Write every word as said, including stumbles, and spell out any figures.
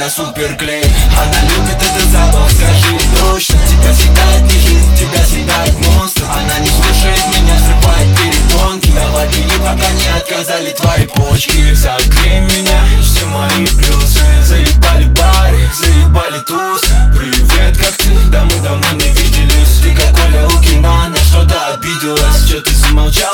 на суперклей. Она любит этот запах, скажи точно. Тебя всегда не жизнь, тебя съедает монстр. Она не слушает меня, срывает перепонки. Давай беги, пока не отказали твои почки. Согрей меня, все мои плюсы.